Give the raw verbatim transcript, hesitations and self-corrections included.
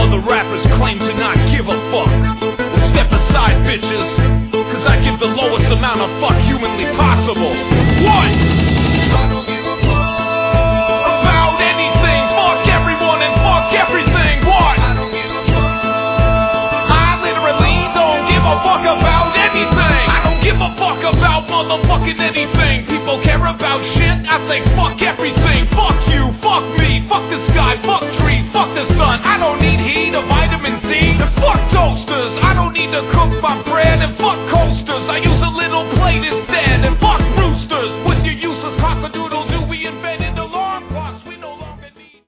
other rappers claim to not give a fuck. Well, step aside, bitches, cause I give the lowest amount of fuck humanly possible. What? I don't give a fuck about anything. Fuck everyone and fuck everything. What? I don't give a fuck. I literally don't give a fuck about anything. I don't give a fuck about motherfucking anything. People care about shit. I say fuck everything. Fuck you, fuck me, fuck the sky, fuck trees, fuck the sun. I don't need heat or vitamin C. And fuck toasters. I don't need to cook my bread. And fuck